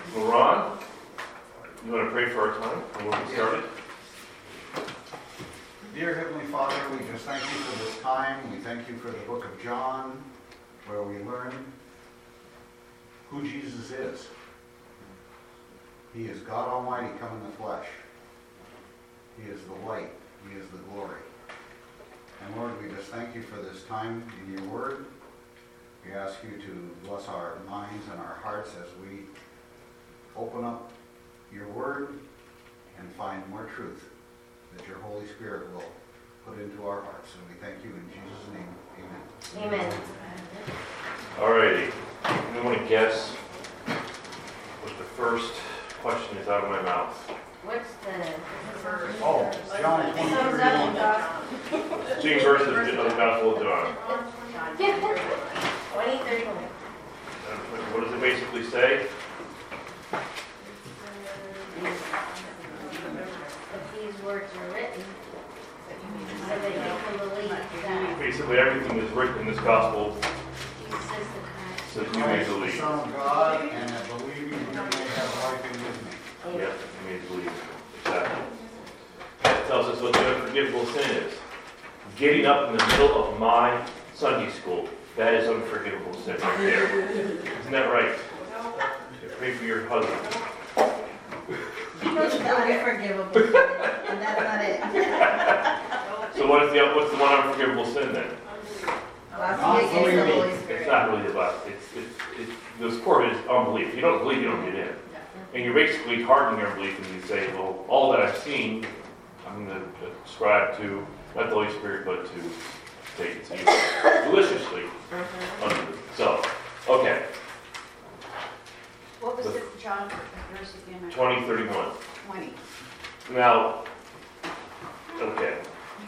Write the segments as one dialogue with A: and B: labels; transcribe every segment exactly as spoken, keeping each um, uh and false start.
A: Well, Ron, you want to pray for our time and we'll get started?
B: Dear Heavenly Father, we just thank you for this time. We thank you for the book of John, where we learn who Jesus is. He is God Almighty come in the flesh. He is the light. He is the glory. And Lord, we just thank you for this time in your word. We ask you to bless our minds and our hearts as we open up your word and find more truth that your Holy Spirit will put into our hearts. And we thank you in Jesus' name. Amen.
C: Amen.
A: All righty. Anyone want to guess what the first question is out of my mouth?
C: What's the first?
B: Oh, John twenty-three.
A: Two verses of the Gospel of John.
C: twenty thirty-one.
A: What does it basically say?
C: If these words are written, so that you can believe that
A: Basically, everything that's written in this Gospel
C: Jesus is the Christ.
A: says you may
B: Christ, the
A: believe.
B: Son of God, and that believing in him may have life in with me.
A: Yeah, you may believe. Exactly. It tells us what the unforgivable sin is. Getting up in the middle of my Sunday school, that is unforgivable sin right there. Isn't that right? Pray for your husband.
D: He knows the unforgivable sin, and that's not it.
A: So what is the what's the one unforgivable sin then?
D: Blasphemy against the Holy Spirit.
A: It's not really the best. It's it's it's the core of it is unbelief. If you don't believe, you don't get in. And you're basically hardening your belief, and you say, well, all that I've seen, I'm going to ascribe to not the Holy Spirit, but to take it to you deliciously. So, okay.
E: What was the John verse again?
A: twenty thirty-one.
E: twenty.
A: Now, okay.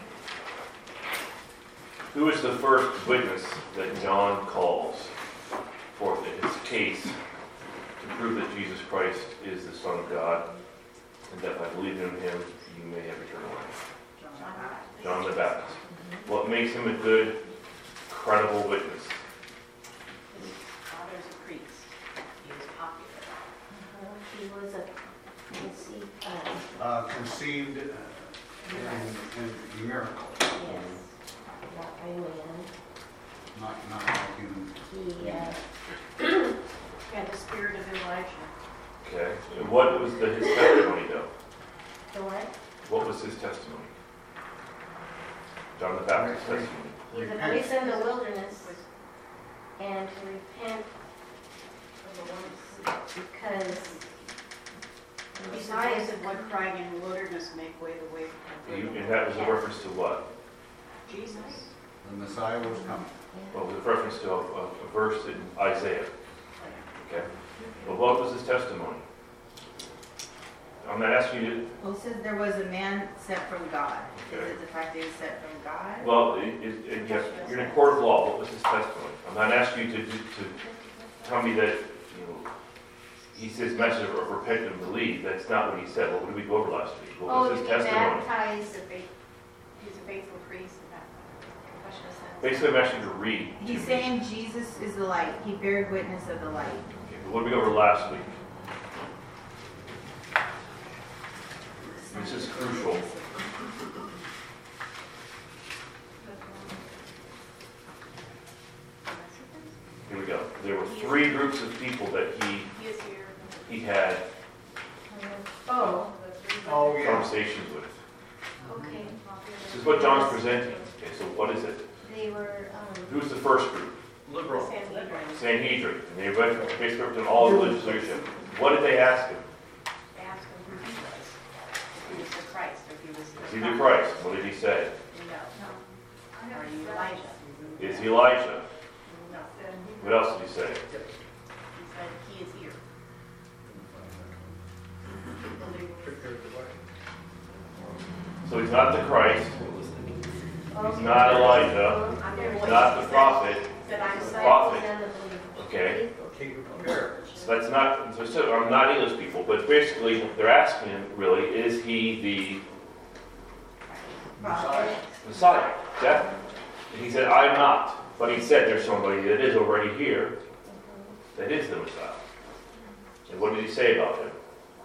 A: Who is the first witness that John calls forth in his case to prove that Jesus Christ is the Son of God and that by believing in him you may have eternal life? John the Baptist. What makes him a good, credible witness?
E: His father's a priest. He was popular.
C: Uh, He was a conceived, uh,
B: Uh, conceived uh, in, in miracle.
C: yes, not by man.
B: Not, not like human.
C: He, uh,
E: He had the spirit of Elijah.
A: Okay. And what was the, his testimony, though?
C: the what?
A: What was his testimony? John the Baptist's testimony.
C: He's a
B: Repent.
C: voice in the wilderness, and to repent because
E: He's the voice of one crying in the wilderness, make way the way for
A: You,
E: him.
A: and that was a reference to what?
E: Jesus.
B: The Messiah was coming.
A: Well, with reference to a, a, a verse in Isaiah. Okay. But what was his testimony? I'm not asking you to.
D: Well, it says there was a man sent from God. Is
A: Okay.
D: it the fact that he was sent from God?
A: Well, it, it, it, yes, you're in a court of law. What was his testimony? I'm not asking you to, to, to tell me that, you know, he says message of repent and believe. That's not what he said. What did we go over last week? What
C: Oh,
A: was
C: to
A: his
C: be
A: testimony?
C: baptized.
E: He's a faith- he's a faithful priest in that confession of sins.
A: Basically, I'm asking you to read. to
D: He's
A: me.
D: saying Jesus is the light. He bears witness of the light.
A: Okay, but what did we go over last week? This is crucial. Here we go. There were three groups of people that he
E: He is here.
A: he had
C: Oh,
B: Oh, yeah.
A: conversations with.
C: okay.
A: This is what John's presenting. Okay, so what is it?
C: They were, um,
A: Who's the first group?
E: Liberal. Sanhedrin.
A: Sanhedrin. And they went basically represent all religious leadership. What did they ask him?
E: They asked him who he was. If he was the Christ, or if he was
A: Is he the Christ? What did he say?
E: No. Are you Elijah?
A: Is he Elijah?
E: No.
A: What else did he say?
E: He said he is here.
A: So he's not the Christ.
C: oh,
A: He's not Elijah. He's not the prophet.
E: Said I'm
C: disciples
A: prophet.
C: and the believers.
A: Okay.
B: Fair.
A: So that's not, so, so I'm not English people, but basically they're asking him really, is he the
B: Messiah.
A: Messiah? Definitely. And he said, I'm not. But he said there's somebody that is already here that is the Messiah. And what did he say about him?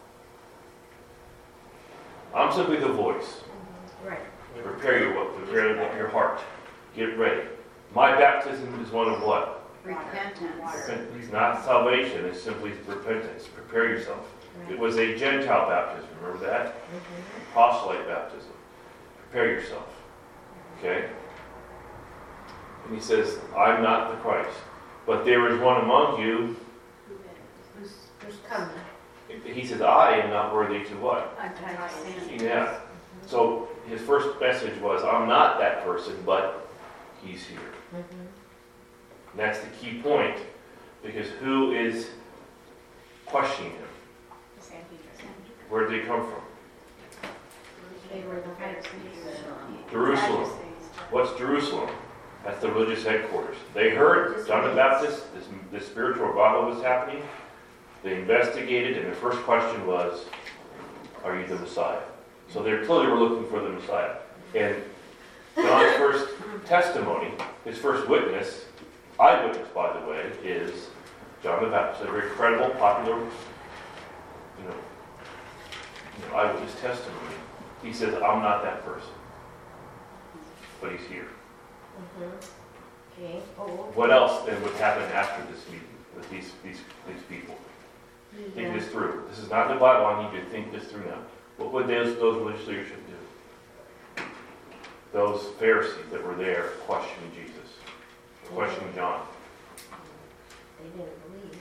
A: I'm simply the voice.
C: Right.
A: Prepare your what? Prepare your heart. Get ready. My baptism is one of what?
E: Repentance.
A: It's not salvation, it's simply repentance. Prepare yourself. It was a Gentile baptism, remember that? Proselyte baptism. Prepare yourself. Okay? And he says, I'm not the Christ. But there is one among you.
C: Who's, who's coming?
A: He says, I am not worthy to what?
E: Untie sin.
A: Yeah. So his first message was, I'm not that person, but he's here.
C: Mm-hmm.
A: And that's the key point, because who is questioning him? Where did they come from?
C: They were the Pharisees.
A: Jerusalem. What's Jerusalem? That's the religious headquarters. They heard John the Baptist, this, this spiritual revival was happening. They investigated, and the first question was, are you the Messiah? So they clearly were looking for the Messiah. And John's first testimony, his first witness, eyewitness, by the way, is John the Baptist. A very credible, popular, you know, you know, eyewitness testimony. He says, I'm not that person. But he's here.
C: Mm-hmm. Okay. Oh,
A: What else then would happen after this meeting with these these these people? Think
C: yeah.
A: this through. This is not the Bible. I need you to think this through now. What would those, those religious leadership do? Those Pharisees that were there questioning Jesus, questioning John.
C: They didn't believe.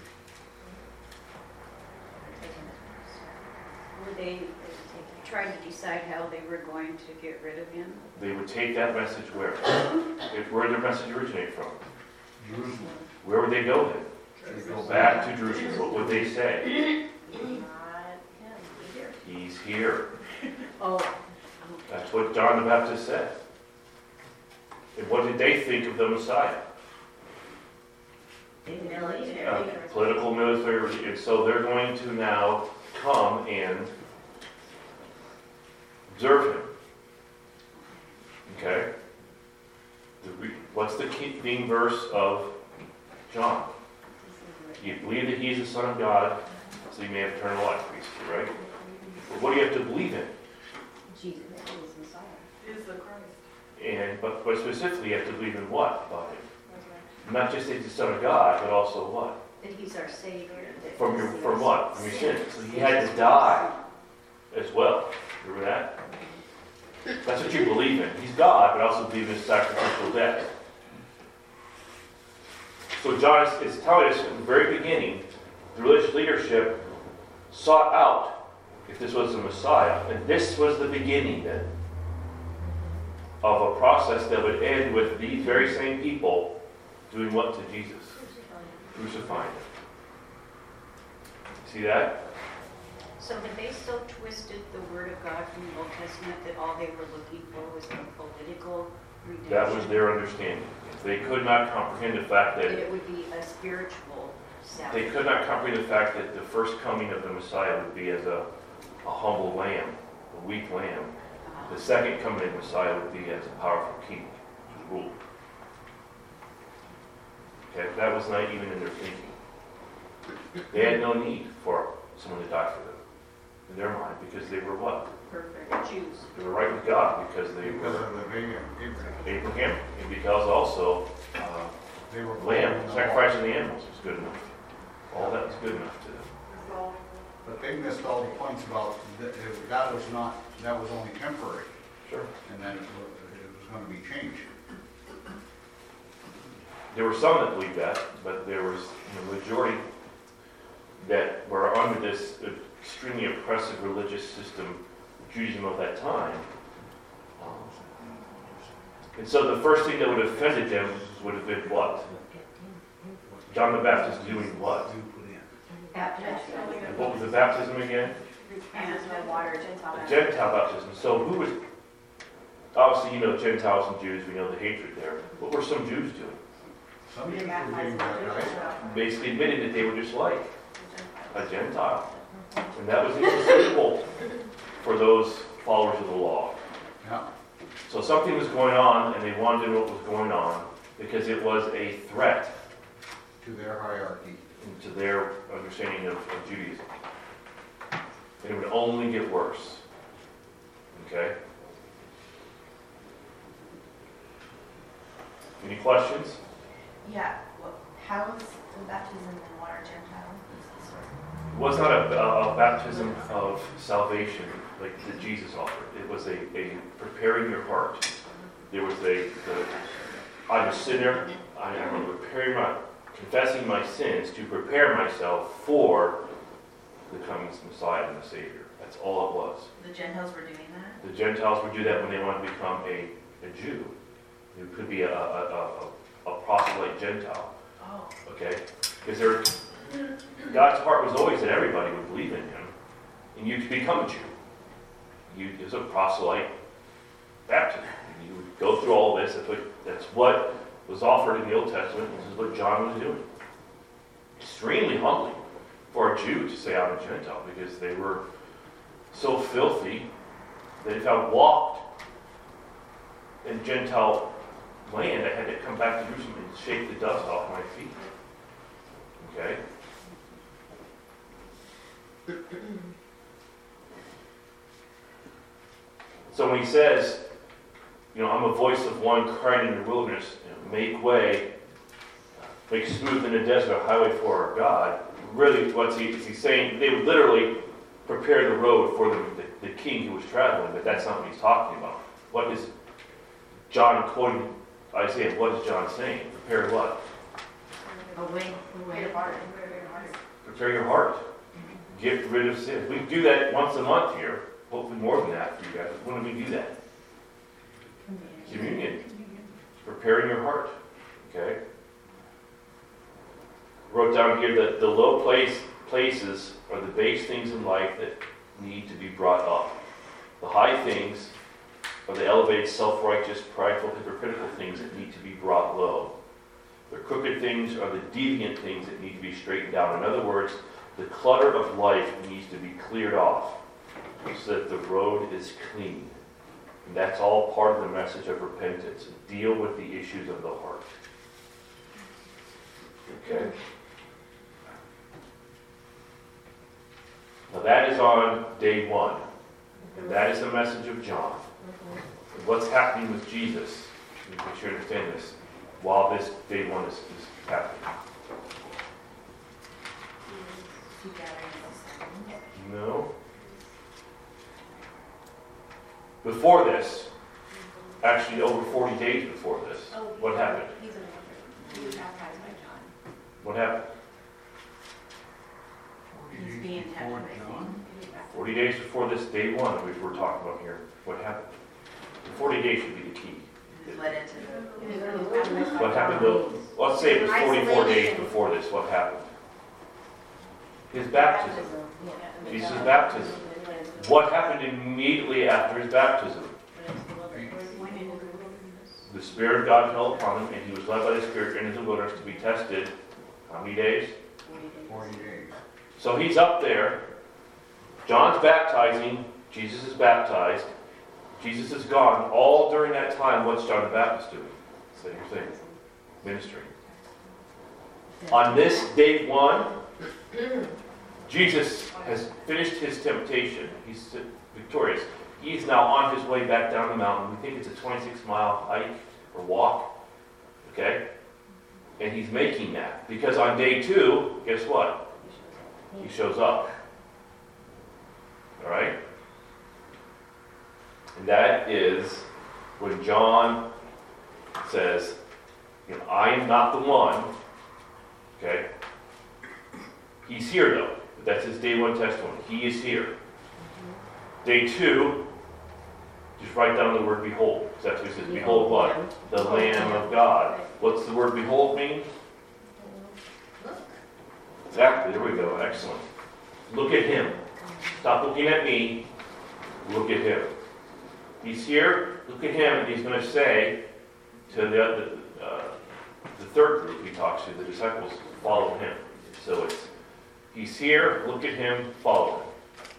E: Were they trying to decide how they were going to get rid of him?
A: They would take that message where? If where did their message originate from?
B: Jerusalem.
A: Where would they go then?
B: They go
A: Back to Jerusalem. What would they say?
C: Not him either.
A: He's here.
E: Oh,
A: That's what John the Baptist said. And what did they think of the Messiah?
C: They didn't believe it.
A: Uh, political, military, and so they're going to now come and observe him. Okay? The re- what's the key theme verse of John? You believe that he's the Son of God, so you may have eternal life, basically, right? But what do you have to believe in?
C: Jesus.
F: Is the Christ.
A: And but, but specifically, you have to believe in what about him? Not just that he's the Son of God, but also what?
E: that he's our Savior. that
A: From your
E: he's
A: from
E: our-
A: what? From your sins. So he had to die as well. Remember that? That's what you believe in. He's God, but also believe in his sacrificial death. So John is, is telling us from the very beginning, the religious leadership sought out if this was the Messiah. And this was the beginning then of a process that would end with these very same people doing what to Jesus? Crucifying him. See that?
E: So had they so twisted the Word of God from the Old Testament that all they were looking for was the political redemption?
A: That was their understanding. They could not comprehend the fact
E: That
A: that
E: it would be a spiritual
A: they
E: salvation.
A: could not comprehend the fact that the first coming of the Messiah would be as a, a humble lamb, a weak lamb.
E: Uh-huh.
A: The second coming of the Messiah would be as a powerful king to rule. Okay, that was not even in their thinking. They had no need for someone to die for them in their mind because they were what?
E: Perfect Jews.
A: They were right with God because they
B: Because
A: were
B: of the Abraham. Abraham.
A: Abraham, and because also uh,
B: They were
A: lamb,
B: following the law.
A: sacrificing the animals was good enough. All that was good enough to them.
B: But they missed all the points about that, that was not, that was only temporary,
A: Sure.
B: and then it was, it was going to be changed.
A: There were some that believed that, but there was a majority that were under this extremely oppressive religious system, Judaism of that time. Um, And so the first thing that would have offended them would have been what? John the Baptist doing what?
C: Baptism.
A: And what was the baptism again?
E: Repent by water, Gentile
A: A
E: baptism.
A: Gentile baptism. So who was, obviously, you know, Gentiles and Jews, we know the hatred there. What were some Jews doing?
B: Some Jews were being baptized.
A: Basically admitting that they were just like a Gentile. And that was inconceivable for those followers of the law.
B: Yeah.
A: So something was going on, and they wanted to know what was going on because it was a threat
B: To their hierarchy.
A: to their understanding. understanding of, of Judaism. And it would only get worse. Okay? Any questions?
D: Yeah, well, how is the baptism in water Gentile?
A: It was not a, a baptism of salvation like that Jesus offered. It was a, a preparing your heart. There was a, the, I'm a sinner. I am preparing my, confessing my sins to prepare myself for the coming Messiah and the Savior. That's all it was.
D: The Gentiles were doing that?
A: The Gentiles would do that when they wanted to become a, a Jew. It could be a, a, a, a proselyte Gentile.
D: Oh.
A: Okay? Because there, God's heart was always that everybody would believe in him, and you could become a Jew. You, it was a proselyte baptism. You would go through all this. That's what, that's what was offered in the Old Testament. This is what John was doing. Extremely humbling for a Jew to say, I'm a Gentile, because they were so filthy that if I walked in Gentile land, I had to come back to Jerusalem and shake the dust off my feet. Okay? So when he says, you know, I'm a voice of one crying in the wilderness, you know, make way, make smooth in the desert a highway for our God. Really, what's he, is he saying? They would literally prepare the road for the, the, the king who was traveling, but that's not what he's talking about. What is John quoting Isaiah? What is John saying? Prepare what?
D: Away, away.
A: Prepare your heart. Get rid of sin. We do that once a month here. Hopefully more than that for you guys. When do we do that? Communion. Preparing your heart. Okay? Wrote down here that the low place places are the base things in life that need to be brought up. The high things are the elevated, self-righteous, prideful, hypocritical things that need to be brought low. The crooked things are the deviant things that need to be straightened out. In other words, the clutter of life needs to be cleared off so that the road is clean. And that's all part of the message of repentance. Deal with the issues of the heart. Okay? Now that is on day one. And that is the message of John. And what's happening with Jesus, you make sure you understand this, while this day one is, is happening. No. Before this, actually over forty days before this, what happened?
E: He's in wonder. He was baptized by John.
A: What happened?
D: He's being tempted, I think.
A: forty days before this day one, which we're talking about here, what happened? The forty days should be the key.
D: He's led into the...
A: What happened though? Let's say it was forty-four days before this. What happened? His baptism. Jesus' baptism. What happened immediately after his baptism? The Spirit of God fell upon him, and he was led by the Spirit into the wilderness to be tested. How many days?
B: Forty days.
A: So he's up there. John's baptizing. Jesus is baptized. Jesus is gone. All during that time, what's John the Baptist doing? Same thing. Ministering. On this day one, Jesus has finished his temptation. He's victorious. He's now on his way back down the mountain. We think it's a twenty-six mile hike or walk. Okay? And he's making that. Because on day two, guess what? He shows up. Alright? And that is when John says, you know, I am not the one. Okay? He's here though. But that's his day one testimony. He is here. Day two, just write down the word behold. That's what it says. Behold what? The Lamb of God. What's the word behold mean? Exactly. There we go. Excellent. Look at him. Stop looking at me. Look at him. He's here. Look at him. And he's going to say to the, the, uh, the third group he talks to, the disciples, follow him. So it's, he's here. Look at him. Follow him.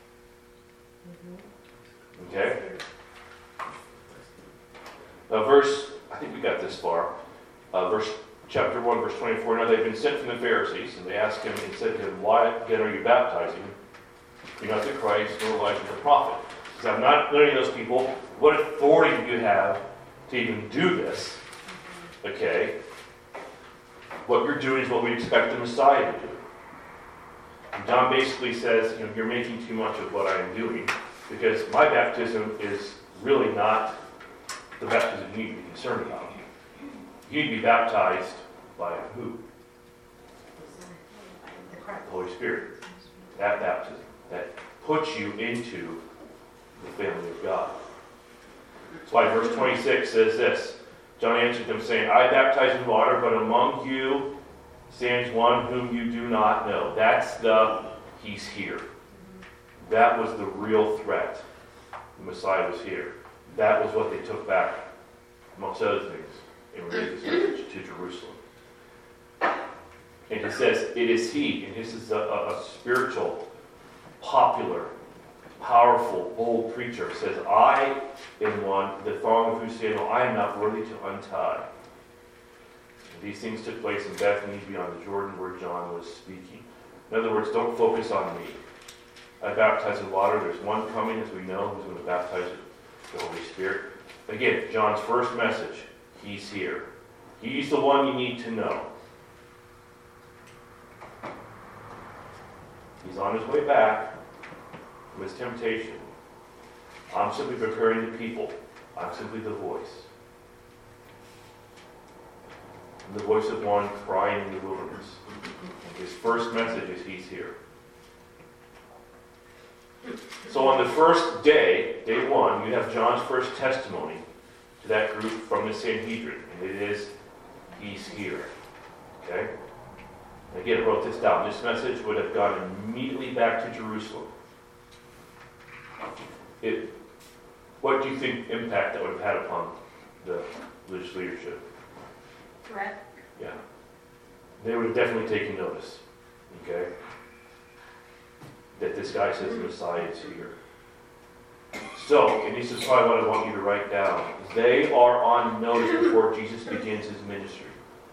A: Okay? Now verse, I think we got this far. Uh, verse chapter one, verse twenty-four, now they've been sent from the Pharisees, and they asked him and said to him, why then are you baptizing? You're not the Christ, nor Elijah the prophet. He said, I'm not learning those people. What authority do you have to even do this? Okay. What you're doing is what we expect the Messiah to do. And John basically says, you know, you're making too much of what I am doing, because my baptism is really not the baptism you need to be concerned about. You need to be baptized by who?
D: The Christ.
A: The Holy Spirit. That baptism. That puts you into the family of God. That's why verse twenty-six says this. John answered them saying, I baptize in water, but among you stands one whom you do not know. That's the, he's here. That was the real threat. The Messiah was here. That was what they took back, amongst other things, and relayed this message to Jerusalem. And he says, it is he, and this is a, a, a spiritual, popular, powerful, bold preacher, says, I am one, the thong of whose sandal I am not worthy to untie. And these things took place in Bethany beyond the Jordan where John was speaking. In other words, don't focus on me. I baptize in water. There's one coming, as we know, who's going to baptize with the Holy Spirit. Again, John's first message, he's here. He's the one you need to know. He's on his way back from his temptation. I'm simply preparing the people. I'm simply the voice. I'm the voice of one crying in the wilderness. His first message is he's here. So on the first day, day one, you have John's first testimony to that group from the Sanhedrin. And it is, he's here. Okay? And again, I wrote this down. This message would have gone immediately back to Jerusalem. It, what do you think impact that would have had upon the religious leadership?
E: Threat.
A: Yeah. They would have definitely taken notice. Okay? That this guy says the Messiah is here. So, and this is probably what I want you to write down. They are on notice before Jesus begins his ministry.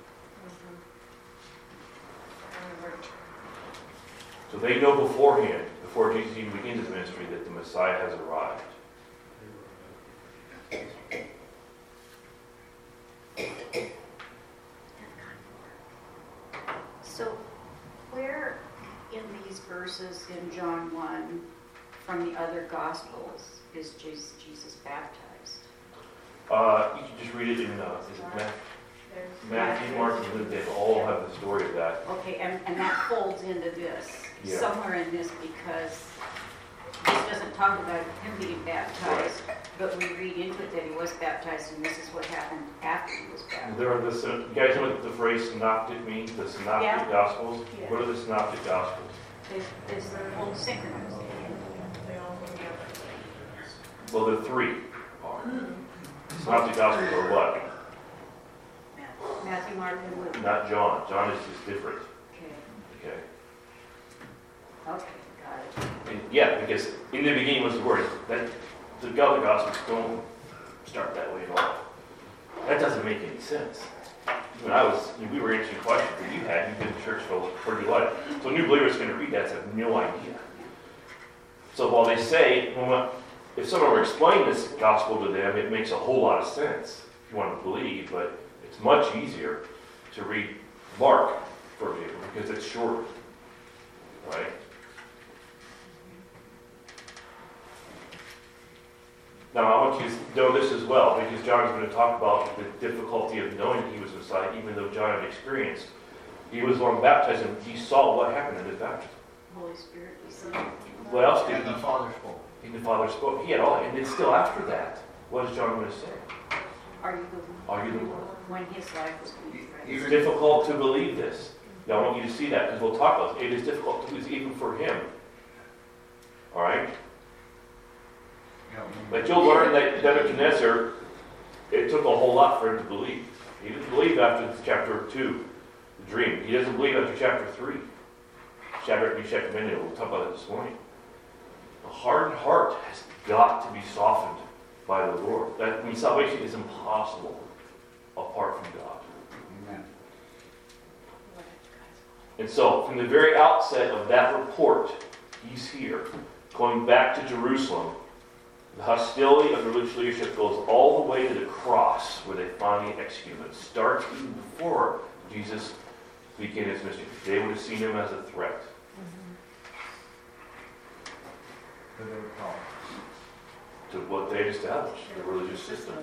A: So they know beforehand, before Jesus even begins his ministry, that the Messiah has arrived.
E: So, where in these verses in John one from the other Gospels is Jesus, Jesus baptized?
A: Uh, you can just read it in, uh, is it Matthew? Matthew, Mark, and Luke, they all have the story of that.
E: Okay, and, and that folds into this,
A: Yeah.
E: somewhere in this, because this doesn't talk about him being baptized, but we read into it that he was baptized, and this is what happened after he was baptized.
A: There are the, you guys know what the phrase synoptic means? The synoptic
E: Yeah.
A: gospels?
F: Yeah.
A: What are the synoptic gospels?
E: Is, is the whole synchronous?
F: They all go together.
A: Well, the three are. Synoptic gospels are what?
E: Matthew, Mark, and Luke.
A: Not John. John is just different.
E: Okay,
A: Okay.
E: okay, got it.
A: And yeah, because in the beginning was the word. That the other gospels don't start that way at all. That doesn't make any sense. When I was, we were answering questions that you had. You've been in church for pretty while. So new believers going to read that have no idea. So while they say, well, if someone were explaining this gospel to them, it makes a whole lot of sense if you want to believe, but it's much easier to read Mark, for example, because it's shorter, right? Now, I want you to know this as well, because John's going to talk about the difficulty of knowing he was Messiah, even though John had experienced. He was long baptized, and he saw what happened in his baptism.
E: Holy Spirit, we see.
A: What else did
B: And the
A: he?
B: Father spoke.
A: And the Father spoke. He had all, and it's still after that. What is John going to say?
E: Are you the one?
A: Are you the one?
E: When his life was being threatened.
A: It's difficult to believe this. Now, I want you to see that, because we'll talk about it. It is difficult to believe even for him. All right?
B: Yeah,
A: But you'll learn that Nebuchadnezzar, it took a whole lot for him to believe. He didn't believe after chapter two, the dream. He doesn't believe after chapter three. Shadrach, Meshach, and Abednego, we'll talk about it this morning. A hardened heart has got to be softened by the Lord. That means salvation is impossible apart from God.
B: Amen.
A: And so, from the very outset of that report, he's here, going back to Jerusalem. The hostility of the religious leadership goes all the way to the cross, where they finally execute him. It starts even before Jesus began his ministry. They would have seen him as a threat.
B: Who they would call.
A: To what they had established, the religious system.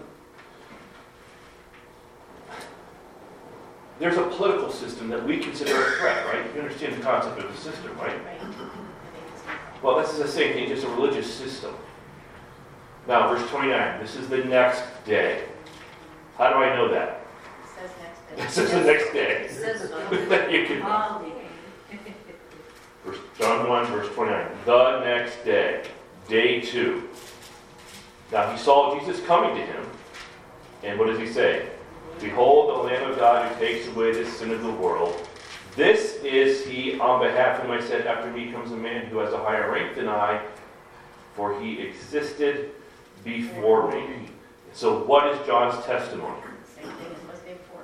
A: There's a political system that we consider a threat, right? You understand the concept of a system, right? Well, this is the same thing, just a religious system. Now, verse twenty-nine, this is the next day. How do I know that?
C: It says next day.
A: This is the next day.
E: It says so.
A: You can,
E: Holiday.
A: verse, John one, verse twenty-nine. The next day, day two. Now, he saw Jesus coming to him, and what does he say? Behold, the Lamb of God who takes away the sin of the world. This is he on behalf of whom I said, after me comes a man who has a higher rank than I, for he existed before me. So what is John's testimony?
C: Same thing as what's before.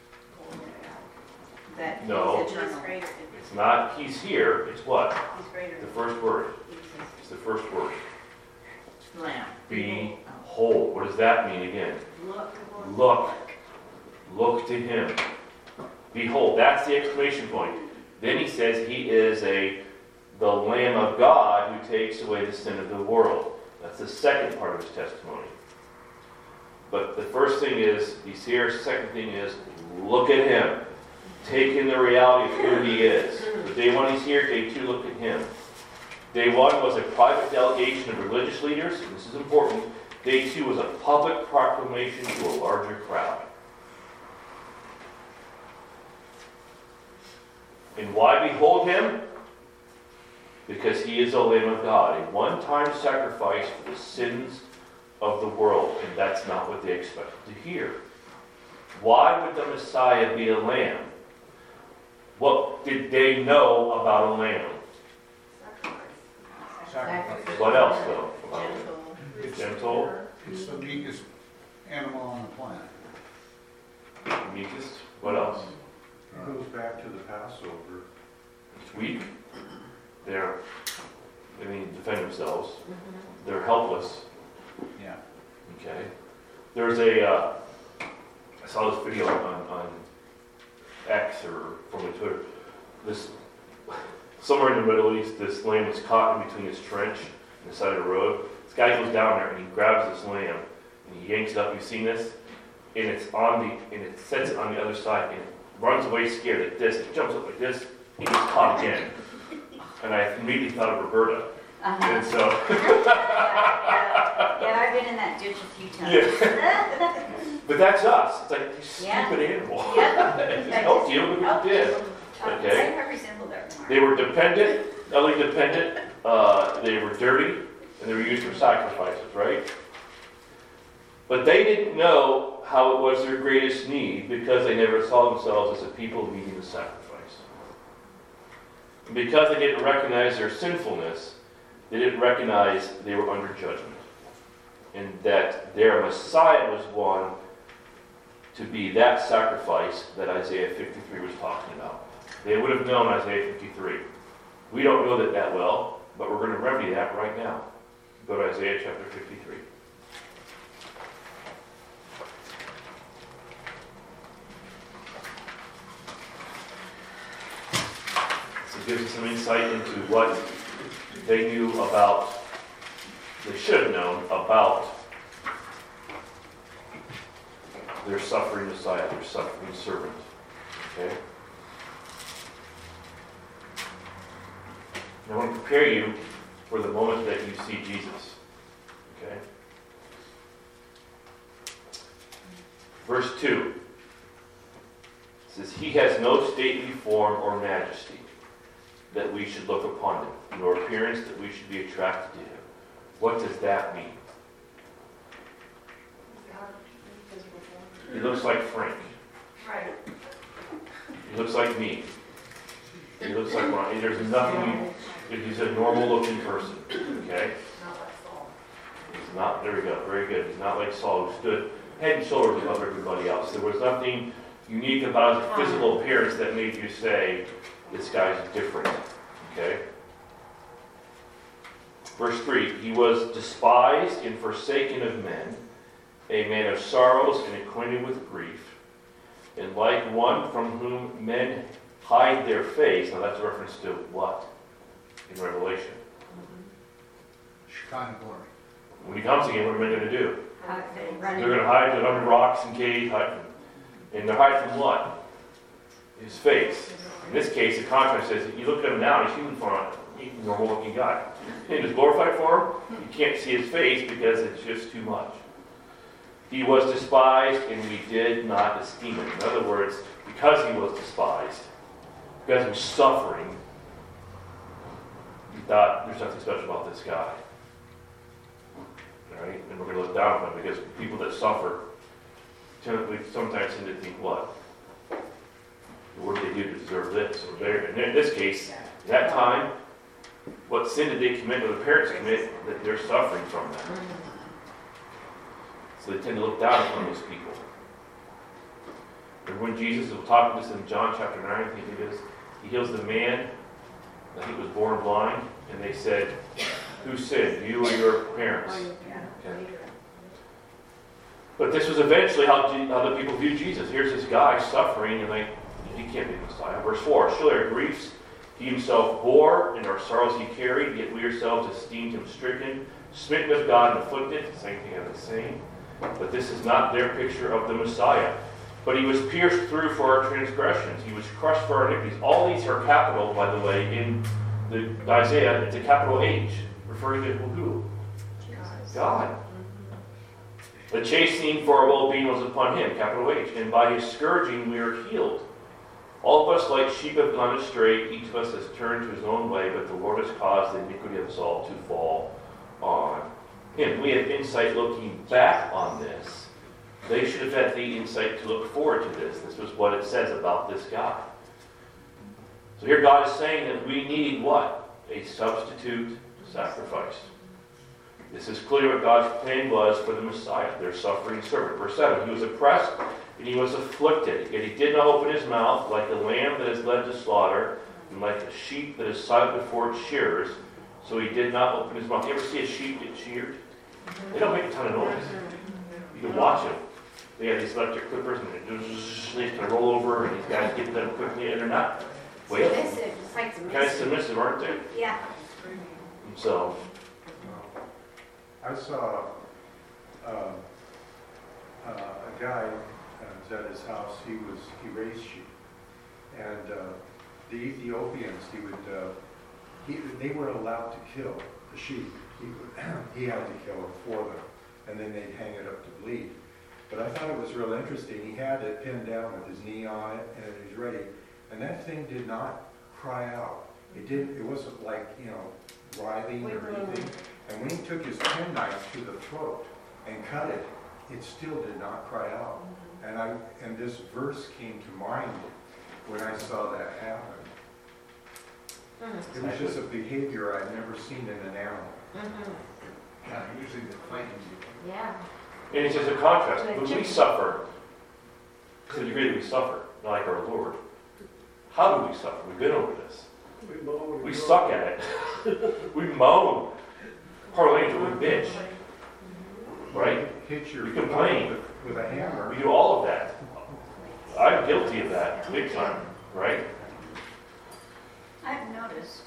E: That he's
A: No.
C: He's
E: eternal.
C: greater.
A: It's not he's here, it's what?
C: He's greater.
A: The first word.
C: He exists.
A: It's the first word.
E: Lamb.
A: Behold. What does that mean again?
E: Look.
A: Look. Look to him. Behold. That's the exclamation point. Then he says he is a the Lamb of God who takes away the sin of the world. That's the second part of his testimony. But the first thing is, he's here. Second thing is, look at him. Take in the reality of who he is. So day one he's here, day two, look at him. Day one was a private delegation of religious leaders, and this is important. Day two was a public proclamation to a larger crowd. And why behold him? Because he is the Lamb of God, a one-time sacrifice for the sins of the world, and that's not what they expected to hear. Why would the Messiah be a lamb? What did they know about a lamb?
B: Sacrifice.
A: What else, though?
C: Gentle.
B: It's,
A: Gentle,
B: it's the meekest animal on the planet.
A: meekest. What else?
G: It goes back to the Passover.
A: It's weak. They're, I mean, defend themselves.
C: Mm-hmm.
A: They're helpless.
B: Yeah.
A: Okay. There's a, uh, I saw this video on, on X or from Twitter. This, somewhere in the Middle East, this lamb was caught in between this trench and the side of the road. This guy goes down there and he grabs this lamb and he yanks it up. You've seen this? And it's on the, and it sets it on the other side and it runs away scared like this. It jumps up like this and gets caught again. And I immediately thought of Roberta.
E: Uh-huh.
A: And so,
E: Yeah, yeah, I've been in that ditch a few times.
A: yeah. But that's us. It's like, you
E: Yeah.
A: stupid animal.
E: Yeah.
A: It just helped you, look what you did. Okay.
E: I resemble that remark.
A: They were dependent, utterly dependent. Uh, they were dirty, and they were used for sacrifices, right? But they didn't know how it was their greatest need because they never saw themselves as a people needing a sacrifice. And because they didn't recognize their sinfulness, they didn't recognize they were under judgment. And that their Messiah was one to be that sacrifice that Isaiah fifty-three was talking about. They would have known Isaiah fifty-three. We don't know that that well, but we're going to remedy that right now. Go to Isaiah chapter fifty-three. So it gives us some insight into what they knew about, they should have known about their suffering Messiah, their suffering servant. Okay? And I want to prepare you for the moment that you see Jesus. Okay? Verse two. It says, He has no stately form or majesty that we should look upon him, nor appearance that we should be attracted to him. What does that mean? He looks like Frank.
F: Right.
A: He looks like me. He looks like Ron. There's nothing, he's a normal looking person. Okay?
F: Not like Saul.
A: He's not, there we go, very good. He's not like Saul, who stood head and shoulders above everybody else. There was nothing unique about his physical appearance that made you say, This guy's different, okay? Verse three, he was despised and forsaken of men, a man of sorrows and acquainted with grief, and like one from whom men hide their face. Now that's a reference to what? In Revelation.
B: Shekinah glory.
A: When he comes again, what are men going to do?
E: How they
A: They're
E: run
A: going to hide under rocks and caves, hide from, and they're hide from what? His face. In this case, the contrast says, you look at him now, he's human form, he's a normal-looking guy. In his glorified form, you can't see his face because it's just too much. He was despised, and we did not esteem him. In other words, because he was despised, because he was suffering, we thought there's nothing special about this guy. All right? And we're going to look down on him because people that suffer, we sometimes tend to think, what? What did they do to deserve this? Or there? And in this case, at that time, what sin did they commit, or the parents commit, that they're suffering from that? So they tend to look down upon those people. And when Jesus was talking to us in John chapter nine, I think it is, he heals the man that he was born blind, and they said, who sinned, you or your parents? Okay. But this was eventually how, how the people viewed Jesus. Here's this guy suffering, and they, he can't be Messiah. Verse four, surely our griefs he himself bore, and our sorrows he carried, yet we ourselves esteemed him stricken, smitten of God, and afflicted. Same thing as the same. But this is not their picture of the Messiah. But he was pierced through for our transgressions. He was crushed for our iniquities. All these are capital, by the way, in the Isaiah. It's a capital H, referring to who? God. The chastening for our well-being was upon him, capital H. And by his scourging we are healed. All of us like sheep have gone astray. Each of us has turned to his own way, but the Lord has caused the iniquity of us all to fall on him. We have insight looking back on this. They should have had the insight to look forward to this. This was what it says about this guy. So here God is saying that we need what? A substitute sacrifice. This is clearly what God's plan was for the Messiah, their suffering servant. Verse seven, he was oppressed and he was afflicted, yet he did not open his mouth, like a lamb that is led to slaughter, and like a sheep that is silent before its shearers. So he did not open his mouth. You ever see a sheep get sheared? They don't make a ton of noise. You can watch them. They have these electric clippers, and they just kind of roll over, and these guys get them quickly, and they're not waiting.
C: Submissive, just like
A: Kind of
C: submissive.
A: submissive, aren't they?
C: Yeah.
A: So,
G: I saw uh, uh, a guy uh, was at his house. He was he raised sheep, and uh, the Ethiopians he would uh, he they were allowed to kill the sheep. He would, he had to kill them for them, and then they'd hang it up to bleed. But I thought it was real interesting. He had it pinned down with his knee on it, and he was ready. And that thing did not cry out. It didn't. It wasn't like you know writhing or anything. And when he took his penknife to the throat and cut it, it still did not cry out. And I and this verse came to mind when I saw that happen. It was just a behavior I've never seen in an animal.
C: Mm-hmm.
B: Yeah, usually they're fighting you.
C: Yeah.
A: and it's just a contrast. When we suffer, to the degree that we suffer, not like our Lord, how do we suffer? We've been over this. We suck at it. We moan. Part of the language, we bitch. Right?
G: Hit your
A: You complain.
G: with, with a hammer.
A: We do all of that. I'm guilty of that, big time, right?
E: I've noticed.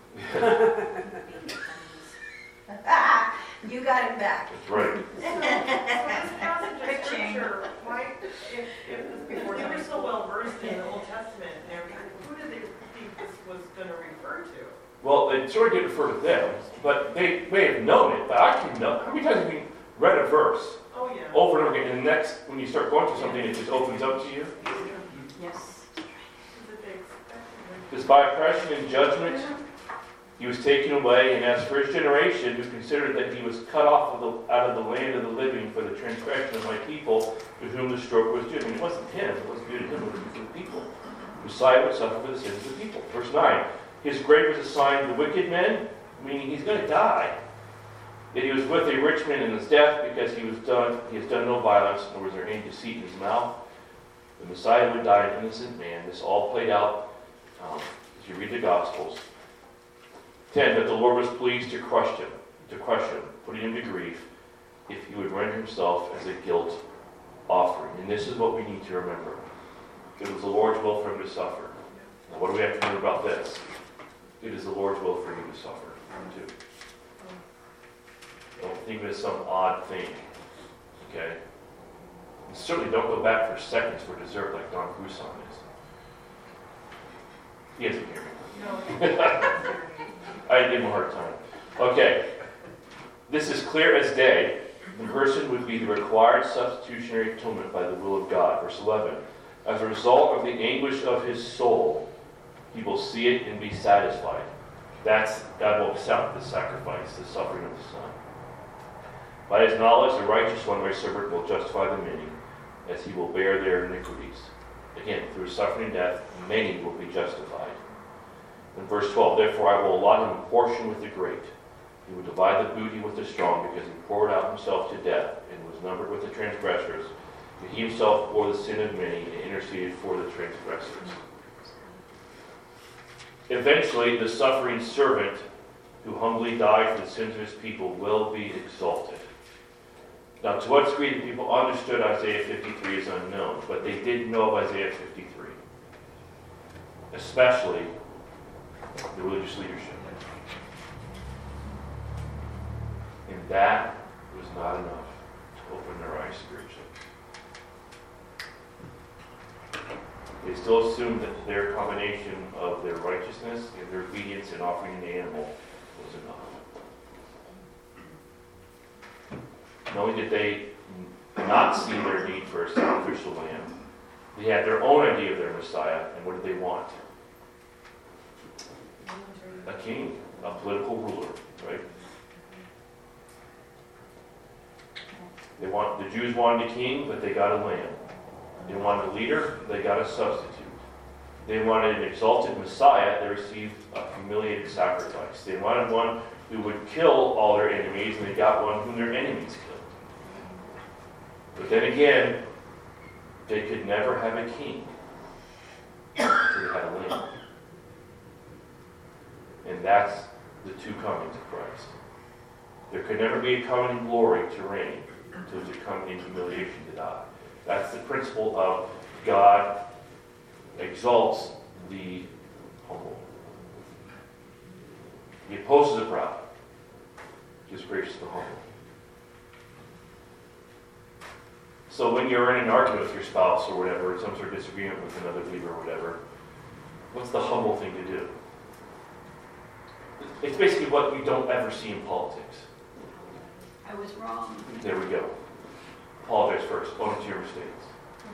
D: You got him back.
A: That's right.
F: So this passage of scripture, why, if, if, if they were so well versed in the Old Testament and everything, who did they think this was going to refer to?
A: Well, it sort of did refer to them, but they may have known it, but I can know. How many times have you read a verse
F: Oh, yeah.
A: over and over again, and the next, when you start going through something, it just opens up to you?
E: Yes.
F: Did they expect
A: Because by oppression and judgment, he was taken away, and as for his generation, who considered that he was cut off of the, out of the land of the living for the transgression of my people, to whom the stroke was due. I mean, it wasn't him, it wasn't due to him, it was due to the people. Messiah would suffer for the sins of the people. Verse nine, his grave was assigned to wicked men, meaning he's going to die. Yet he was with a rich man in his death, because he was done, he has done no violence, nor was there any deceit in his mouth. The Messiah would die an innocent man. This all played out. Um, as you read the Gospels. ten, that the Lord was pleased to crush him, to crush him, putting him to grief, if he would render himself as a guilt offering. And this is what we need to remember. It was the Lord's will for him to suffer. Now, what do we have to remember about this? It is the Lord's will for you to suffer, too. Don't think of it as some odd thing, okay? And certainly don't go back for seconds for dessert like Don Gruson is. He doesn't hear me.
F: No.
A: I give him a hard time. Okay. This is clear as day. The person would be the required substitutionary atonement by the will of God. Verse eleven. As a result of the anguish of his soul, he will see it and be satisfied. That's, God will accept the sacrifice, the suffering of the Son. By his knowledge, the righteous one, my servant, will justify the many, as he will bear their iniquities. Again, through suffering and death, many will be justified. In verse twelve, therefore I will allot him a portion with the great. He will divide the booty with the strong, because he poured out himself to death, and was numbered with the transgressors. But he himself bore the sin of many, and interceded for the transgressors. Eventually, the suffering servant who humbly died for the sins of his people will be exalted. Now, to what degree the people understood Isaiah fifty-three is unknown, but they did know of Isaiah fifty-three, especially the religious leadership. And that was not enough to open their eyes spiritually. They still assumed that their combination of their righteousness and their obedience in offering an animal was enough. Not only did they not see their need for a sacrificial lamb, they had their own idea of their Messiah, and what did they want? A king, a political ruler, right? They want the Jews wanted a king, but they got a lamb. They wanted a leader, they got a substitute. They wanted an exalted Messiah, they received a humiliated sacrifice. They wanted one who would kill all their enemies, and they got one whom their enemies killed. But then again, they could never have a king until they had a lamb. And that's the two comings of Christ. There could never be a coming in glory to reign until there's a coming in humiliation to die. That's the principle of God exalts the humble. He opposes the proud, gives grace to the humble. So when you're in an argument with your spouse or whatever, some sort of disagreement with another believer or whatever, what's the humble thing to do? It's basically what you don't ever see in politics.
E: I was wrong.
A: There we go. Apologize first. Own to your mistakes.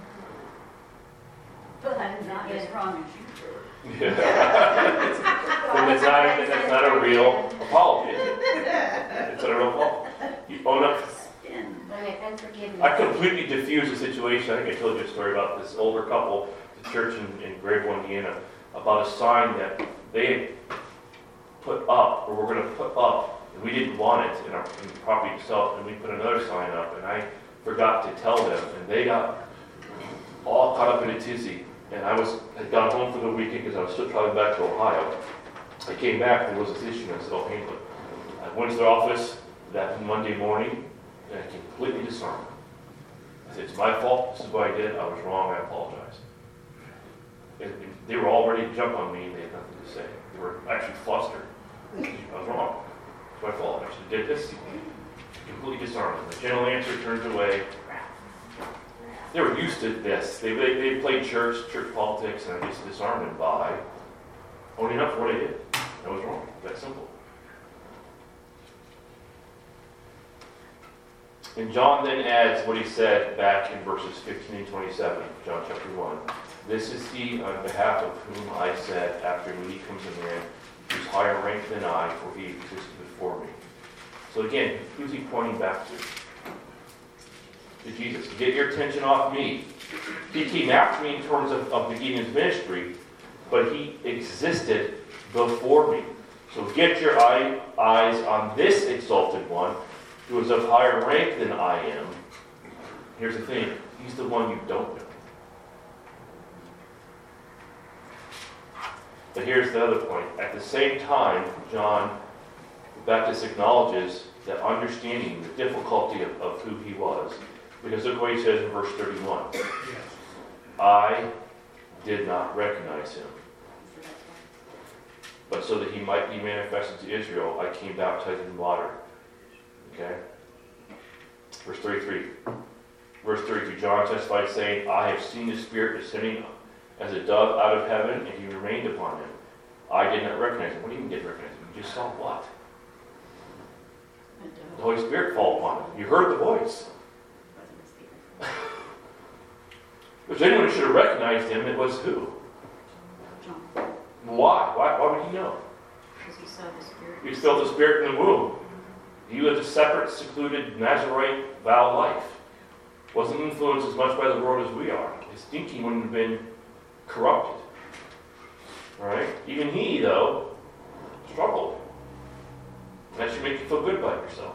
E: But I'm not as wrong as you were.
A: Yeah. it's, that's, not, that's not a real apology. It's not a real apology. You own up.
C: Right, and forgiveness.
A: I completely diffused the situation. I think I told you a story about this older couple at the church in, in Grayville, Indiana, about a sign that they had put up, or were going to put up, and we didn't want it in, our, in the property itself, and we put another sign up, and I forgot to tell them, and they got all caught up in a tizzy. And I was had gone home for the weekend because I was still traveling back to Ohio. I came back, and there was this issue, and I said, I'll handle it. I went to their office that Monday morning, and I completely disarmed. I said, it's my fault, this is what I did, I was wrong, I apologize. And they were all ready to jump on me, and they had nothing to say. They were actually flustered. I was wrong. It's my fault, I should have did this. Completely disarmed them. The gentle answer turns away. They were used to this. They, they, they played church, church politics, and I just disarmed them by owning up for what I did. I was wrong. That simple. And John then adds what he said back in verses fifteen and twenty-seven, John chapter one. This is he on behalf of whom I said, after me comes a man who's higher ranked than I, for he existed before me. So again, who's he pointing back to? To Jesus. Get your attention off me. He came after me in terms of, of beginning his ministry, but he existed before me. So get your eye, eyes on this exalted one, who is of higher rank than I am. Here's the thing, he's the one you don't know. But here's the other point. At the same time, John the Baptist acknowledges the understanding, the difficulty of, of who he was. Because look what he says in verse thirty-one. I did not recognize him. But so that he might be manifested to Israel, I came baptized in water. Okay? Verse thirty-three. Verse thirty-two, John testified saying, I have seen the Spirit descending as a dove out of heaven, and he remained upon him. I did not recognize him. What do you mean didn't recognize him? You just saw what? The Holy Spirit fall upon him. You heard the voice. If anyone who should have recognized him, it was who?
E: John.
A: Why? Why, why would he know?
E: Because he saw the Spirit.
A: He felt the Spirit in the womb. He lived a separate, secluded, Nazarite vow life. Wasn't influenced as much by the world as we are. His thinking wouldn't have been corrupted. All right? Even he, though, struggled. That should make you feel good about yourself.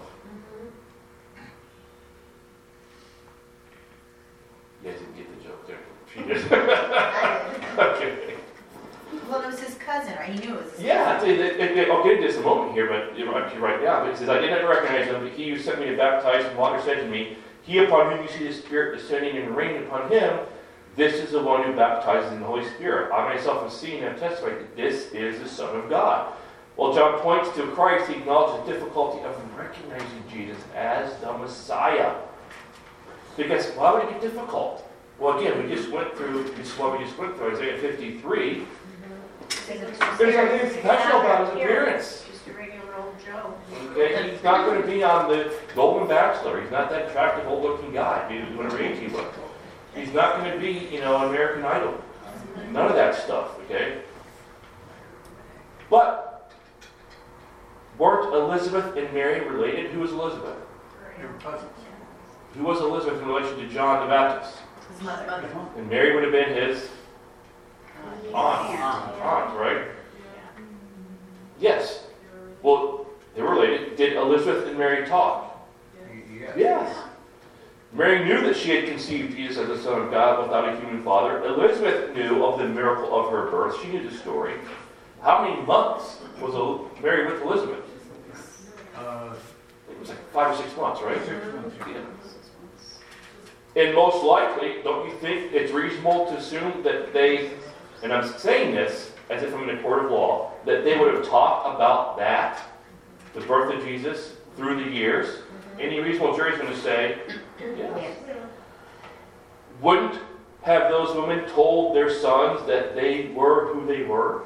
A: You guys didn't get the joke there. She did. Okay.
D: Well, it was his cousin, right? He knew it was his
A: Yeah, it, it, it, I'll get into this in a moment here, but you're right, you're right now. But it says, I did not recognize him, but he who sent me to baptize in water said to me, he upon whom you see the Spirit descending and raining upon him, this is the one who baptizes in the Holy Spirit. I myself have seen and have testified that this is the Son of God. While John points to Christ, he acknowledges the difficulty of recognizing Jesus as the Messiah. Because why would it be difficult? Well, again, we just went through, this is what we just went through, Isaiah fifty-three. There's nothing special about his appearance.
E: Just a regular old Joe.
A: Okay, he's not going to be on the Golden Bachelor. He's not that attractive, old-looking guy. He's going to range he look. He's not going to be, you know, American Idol. None of that stuff. Okay. But weren't Elizabeth and Mary related? Who was Elizabeth?
B: They were cousins.
A: Who was Elizabeth in relation to John the Baptist?
D: his mother.
A: And Mary would have been his aunt.
E: Aunt.
A: Aunt, right? Yes. Well, they were related. Did Elizabeth and Mary talk?
B: Yes.
A: Yes. Mary knew that she had conceived Jesus as the Son of God without a human father. Elizabeth knew of the miracle of her birth. She knew the story. How many months was Mary with Elizabeth?
B: Uh,
A: It was like five or six months, right?
B: six months.
A: Yeah. And most likely, don't you think it's reasonable to assume that they, and I'm saying this as if I'm in a court of law, that they would have talked about that, the birth of Jesus, through the years? Any reasonable jury is going to say, yes. Wouldn't have those women told their sons that they were who they were?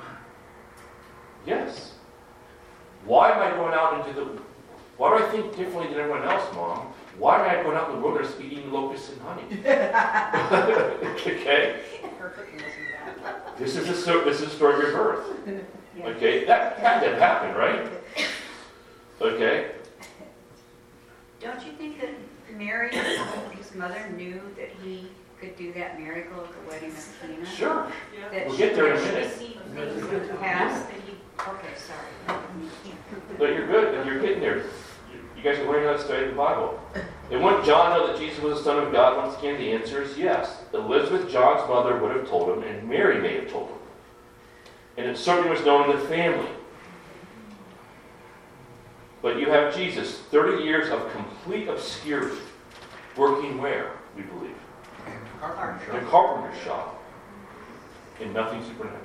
A: Yes. Why am I going out into the... Why do I think differently than everyone else, Mom? Why am I going out in the wilderness eating locusts and honey? Okay? This is, a, sto- this is the story of your birth. Okay? That had to happen, right? Okay?
E: Don't you think that Mary, his mother, knew that he could do that miracle at the wedding of Cana?
A: Sure.
E: That
A: We'll
E: she,
A: get there in a
E: that she
A: minute.
E: received things in the past that he... Okay, sorry.
A: But you're good, and you're getting there. You guys are learning how to study the Bible. And wouldn't John know that Jesus was the Son of God? Once again, the answer is yes. Elizabeth, John's mother, would have told him, and Mary may have told him. And it certainly was known in the family. But you have Jesus, thirty years of complete obscurity, working where, we believe?
B: And the carpenter
A: In a
B: shop.
A: carpenter's shop. And nothing supernatural.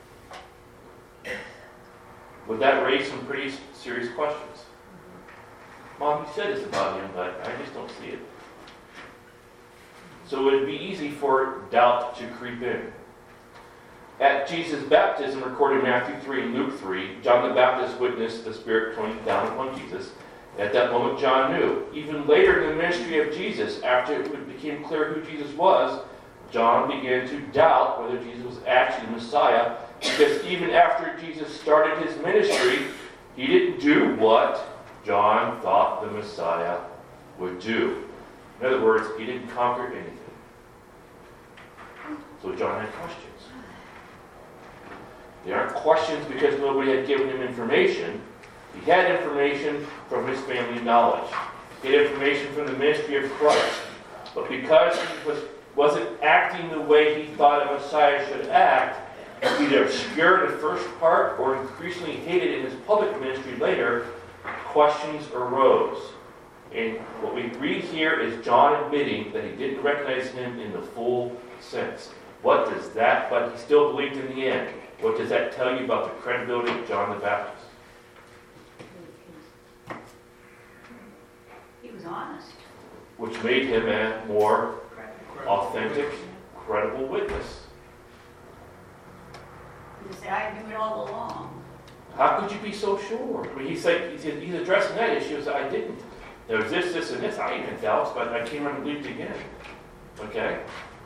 A: Would that raise some pretty serious questions? Mom, you said this about him, but I just don't see it. So it would be easy for doubt to creep in. At Jesus' baptism, recorded in Matthew three and Luke three, John the Baptist witnessed the Spirit coming down upon Jesus. At that moment, John knew. Even later in the ministry of Jesus, after it became clear who Jesus was, John began to doubt whether Jesus was actually the Messiah, because even after Jesus started his ministry, he didn't do what John thought the Messiah would do. In other words, he didn't conquer anything. So John had questions. They aren't questions because nobody had given him information. He had information from his family knowledge. He had information from the ministry of Christ. But because he was, wasn't acting the way he thought a Messiah should act, either obscure in the first part or increasingly hated in his public ministry later, questions arose. And what we read here is John admitting that he didn't recognize him in the full sense. What does that, but he still believed in the end. What does that tell you about the credibility of John the Baptist?
E: He was honest.
A: Which made him a more authentic, credible witness.
E: He said, I knew it all along.
A: How could you be so sure? I mean, he's like, he's, he's addressing that issue. So I didn't. There's this, this, and this. I even doubts, but I came around and believed again. Okay?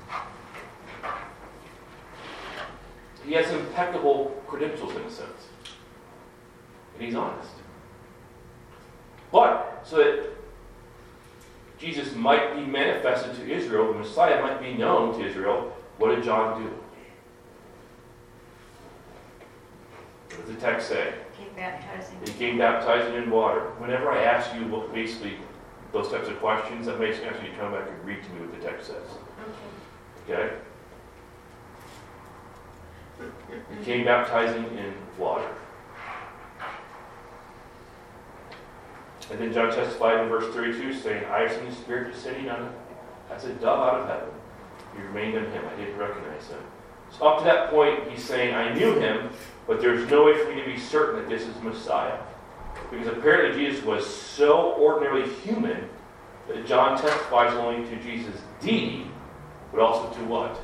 A: He has impeccable credentials in a sense. And he's honest. But, so that Jesus might be manifested to Israel, the Messiah might be known to Israel, what did John do? What does the text say?
E: Keep baptizing.
A: He came baptizing in water. Whenever I ask you what basically those types of questions, that makes sense when you come back and read to me what the text says. Okay? He came baptizing in water. And then John testified in verse thirty-two, saying, I have seen the Spirit descending on him as a dove out of heaven. He remained on him. I didn't recognize him. So up to that point, he's saying, I knew him, but there's no way for me to be certain that this is Messiah. Because apparently Jesus was so ordinarily human that John testifies only to Jesus' deity, but also to what?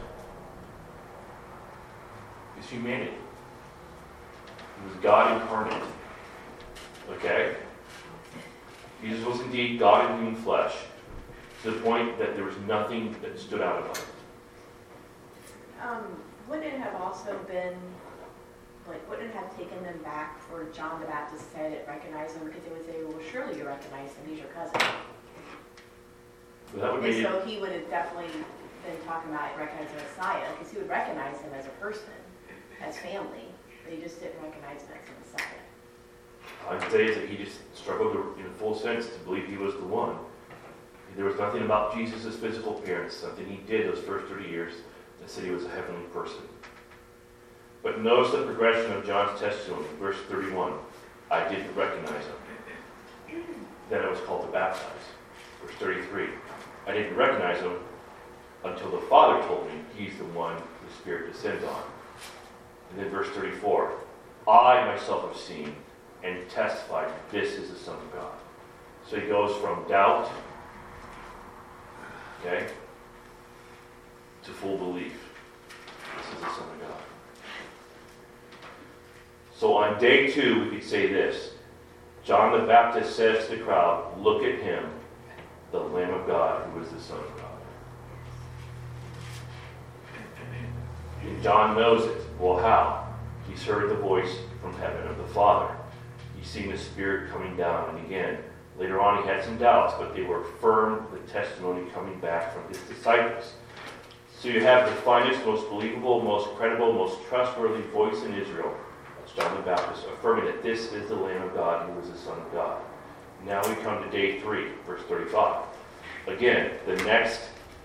A: His humanity. He was God incarnate. Okay? Jesus was indeed God in human flesh, to the point that there was nothing that stood out about him.
D: Um, wouldn't it have also been, like, wouldn't it have taken them back for John the Baptist to say that recognize him? Because they would say, well, surely you recognize him, he's your cousin.
A: So that would
D: And
A: be
D: so he would have definitely been talking about recognizing Messiah, because he would recognize him as a person, as family, but he just didn't recognize him as a Messiah.
A: I'd say is that he just struggled to, in a full sense to believe he was the one. There was nothing about Jesus' physical appearance, something he did those first thirty years, that said he was a heavenly person. But notice the progression of John's testimony. Verse thirty-one, I didn't recognize him. Then I was called to baptize. Verse thirty-three, I didn't recognize him until the Father told me he's the one the Spirit descends on. And then verse thirty-four, I myself have seen and testified this is the Son of God. So he goes from doubt, okay, to full belief. This is the Son of God. So on day two, we could say this. John the Baptist says to the crowd, look at him, the Lamb of God, who is the Son of God. And John knows it. Well, how? He's heard the voice from heaven of the Father. He's seen the Spirit coming down. And again, later on he had some doubts, but they were firm, the testimony coming back from his disciples. So you have the finest, most believable, most credible, most trustworthy voice in Israel. That's John the Baptist, affirming that this is the Lamb of God who is the Son of God. Now we come to day three, verse thirty-five. Again, the next,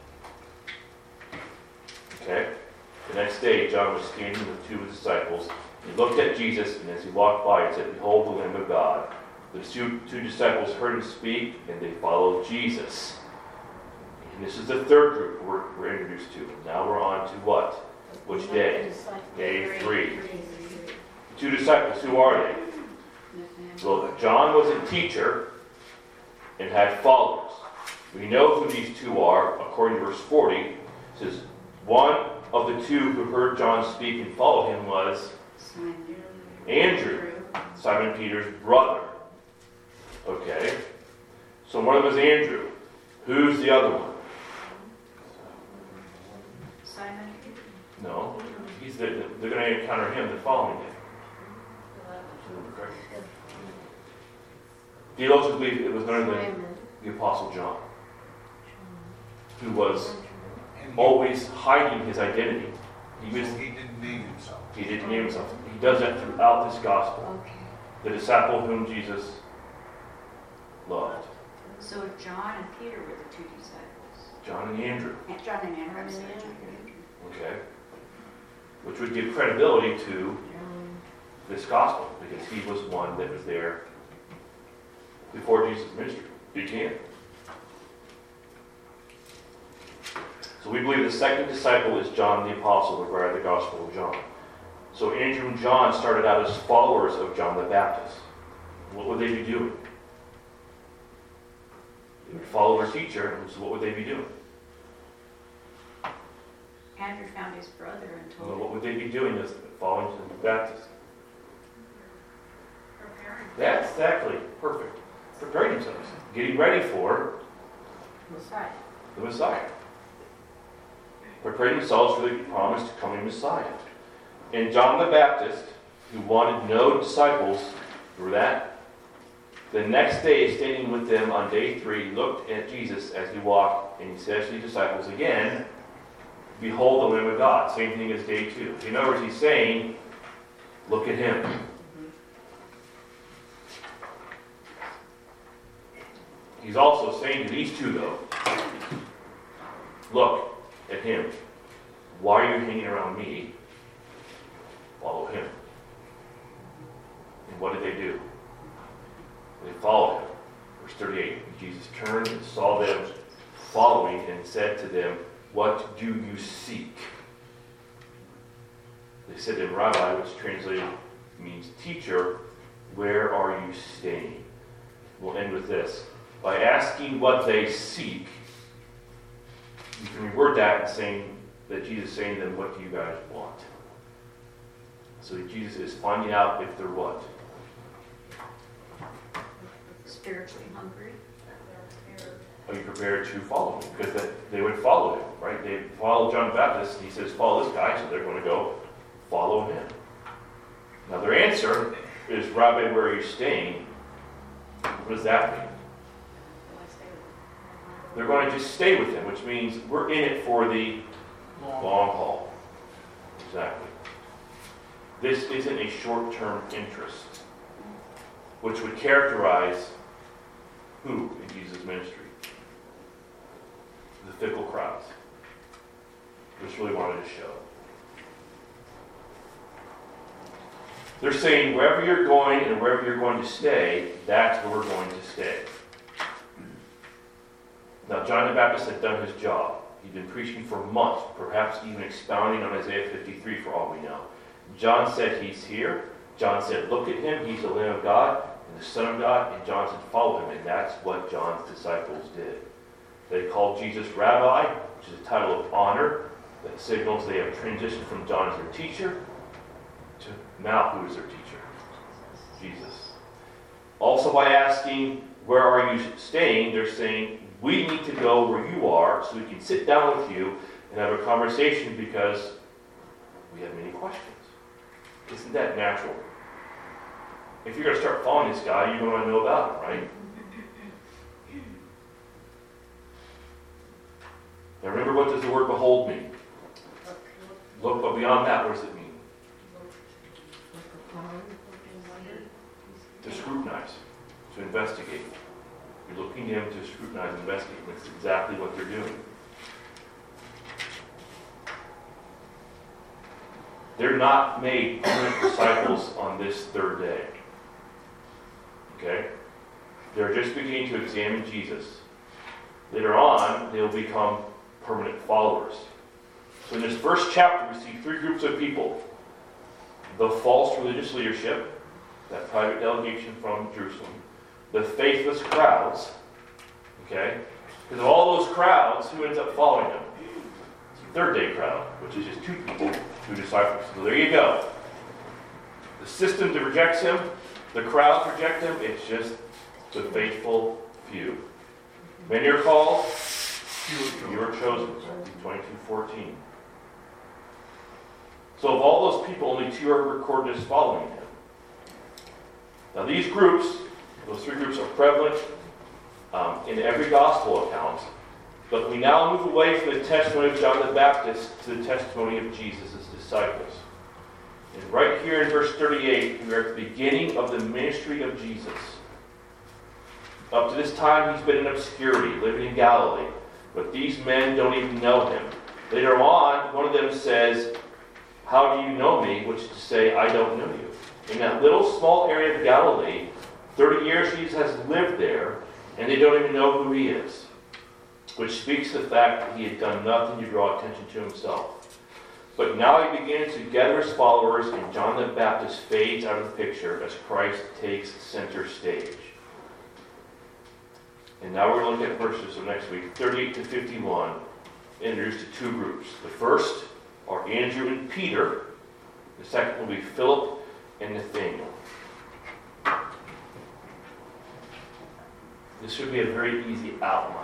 A: okay, the next day John was standing with two of his disciples. He looked at Jesus, and as he walked by, he said, behold the Lamb of God. The two, two disciples heard him speak, and they followed Jesus. And this is the third group we're, we're introduced to. Now we're on to what? Which day? Day three. The two disciples, who are they? Well, John was a teacher and had followers. We know who these two are, according to verse forty. It says, one of the two who heard John speak and followed him was Andrew, Simon Peter's brother. Okay. So one of them is Andrew. Who's the other one?
E: Simon?
A: No. He's the, they're going to encounter him the following day. Theologians believe it was none other than the Apostle John, who was always hiding his identity. He was.
B: So he didn't name himself.
A: He didn't name himself. He does that throughout this gospel. The disciple whom Jesus loved.
E: So John and Peter were the two disciples.
A: John and Andrew.
E: And John and Andrew.
D: John and Andrew.
A: Okay. which would give credibility to this gospel, because he was one that was there before Jesus' ministry began. So we believe the second disciple is John the Apostle, who wrote the Gospel of John. So Andrew and John started out as followers of John the Baptist. What would they be doing? They would follow their teacher, so what would they be doing?
E: Andrew found his brother and
A: Well,
E: told
A: what
E: him.
A: would they be doing as following John the Baptist?
F: Preparing.
A: That's exactly perfect. Preparing themselves, getting ready for
E: Messiah.
A: the Messiah. Preparing themselves for the promised coming Messiah. And John the Baptist, who wanted no disciples, remember that? The next day, standing with them on day three, looked at Jesus as he walked, and he says to the disciples again, "Behold the Lamb of God." Same thing as day two. In other words, he's saying, look at him. He's also saying to these two, though, look at him. Why are you hanging around me? Follow him. And what did they do? They followed him. Verse thirty-eight, Jesus turned and saw them following and said to them, "What do you seek?" They said to him, "Rabbi," which translated means teacher, "where are you staying?" We'll end with this. By asking what they seek, you can reword that and saying that Jesus is saying to them, "What do you guys want?" So Jesus is finding out if they're what?
E: Spiritually hungry.
A: Are you prepared to follow him? Because they, they would follow him, right? They followed John the Baptist, and he says, follow this guy, so they're going to go follow him. Now their answer is, "Rabbi, where are you staying?" What does that mean? They're going to just stay with him, which means we're in it for the long haul. Exactly. This isn't a short-term interest, which would characterize who in Jesus' ministry? The fickle crowds, which really wanted to show. They're saying wherever you're going and wherever you're going to stay, that's where we're going to stay. Now, John the Baptist had done his job. He'd been preaching for months, perhaps even expounding on Isaiah fifty-three for all we know. John said he's here. John said, look at him, he's the Lamb of God and the Son of God. And John said, follow him. And that's what John's disciples did. They called Jesus Rabbi, which is a title of honor that signals they have transitioned from John as their teacher to now who is their teacher? Jesus. Also by asking, where are you staying? They're saying, we need to go where you are so we can sit down with you and have a conversation because we have many questions. Isn't that natural? If you're going to start following this guy, you're going to know about him, right? Now remember, what does the word behold mean? Look, but beyond that, what does it mean? To scrutinize, to investigate. You're looking at him to scrutinize and investigate. That's exactly what they're doing. They're not made permanent disciples on this third day. Okay? They're just beginning to examine Jesus. Later on, they'll become permanent followers. So in this first chapter, we see three groups of people. The false religious leadership, that private delegation from Jerusalem. The faithless crowds. Okay? Because of all those crowds, who ends up following them? It's the third day crowd, which is just two people, two disciples. So there you go. The system rejects him. The crowds reject him. It's just the faithful few. Many are called, few are chosen. twenty-two fourteen. So of all those people, only two are recorded as following him. Now these groups, those three groups are prevalent um, in every gospel account, but we now move away from the testimony of John the Baptist to the testimony of Jesus' disciples. And right here in verse thirty-eight, we are at the beginning of the ministry of Jesus. Up to this time, he's been in obscurity, living in Galilee. But these men don't even know him. Later on, one of them says, how do you know me? Which is to say, I don't know you. In that little small area of Galilee, thirty years Jesus has lived there, and they don't even know who he is. Which speaks to the fact that he had done nothing to draw attention to himself. But now he begins to gather his followers, and John the Baptist fades out of the picture as Christ takes center stage. And now we're going to look at verses of next week, thirty-eight to fifty-one, introduced to two groups. The first are Andrew and Peter. The second will be Philip and Nathaniel. This should be a very easy outline.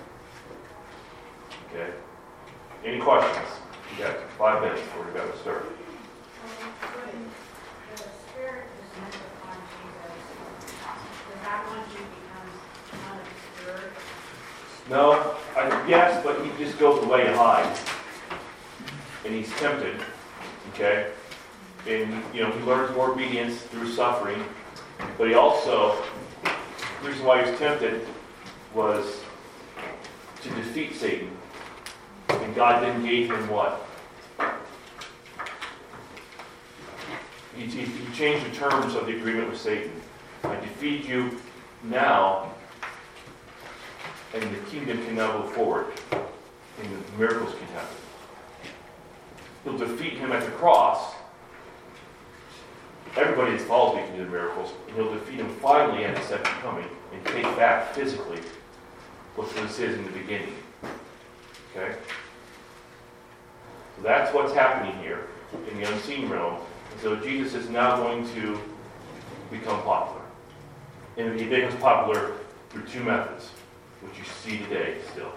A: Okay? Any questions? You got five minutes before we got to start.
C: When the Spirit descends upon Jesus, does that one he becomes kind of stirred?
A: No, I, yes, but he just goes away to hide. And he's tempted. Okay? And, you know, he learns more obedience through suffering. But he also, the reason why he was tempted was to defeat Satan. And God then gave him what? He, he, he changed the terms of the agreement with Satan. I defeat you now, and the kingdom can now go forward, and the miracles can happen. He'll defeat him at the cross. Everybody that follows me can do the miracles, and he'll defeat him finally at his second coming and take back physically what was his in the beginning. Okay? So that's what's happening here in the unseen realm. And so Jesus is now going to become popular. And he becomes popular through two methods, which you see today still.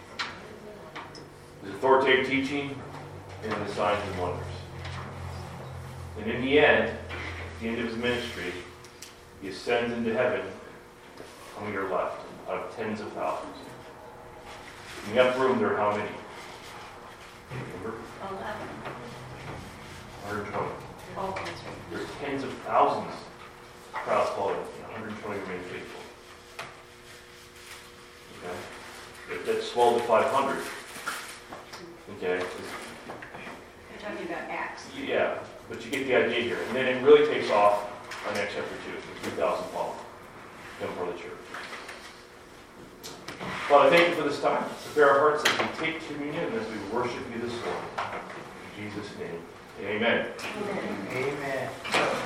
A: His authoritative teaching and the signs and wonders. And in the end, at the end of his ministry, he ascends into heaven. How many are left? Out of tens of thousands. In the upper room, there are how many? Remember?
C: Eleven.
A: one hundred twenty.
C: Oh, that's right.
A: There's tens of thousands of crowds following, and one hundred twenty remain faithful. Okay? That- That's twelve to five hundred. Okay?
E: You're talking about Acts.
A: Yeah, but you get the idea here. And then it really takes off on Acts chapter two, the three thousand following. Become part of the church. Father, thank you for this time. Prepare our hearts as we take communion and as we worship you this morning. In Jesus' name, amen.
C: Amen.
B: Amen.